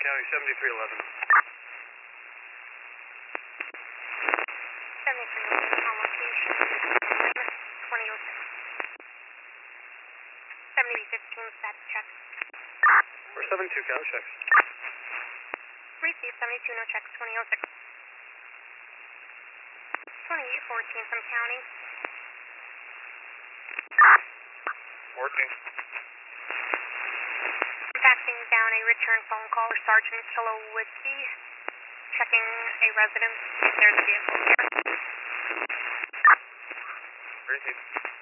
County 7311. 7311 on location, 2006. 7015 status check. 472, count checks. Receive 72, no checks, 2006. 2814 from county. 14. Faxing down a return phone call for Sergeant Solowitzky, checking a residence, if there's a vehicle here. Receive.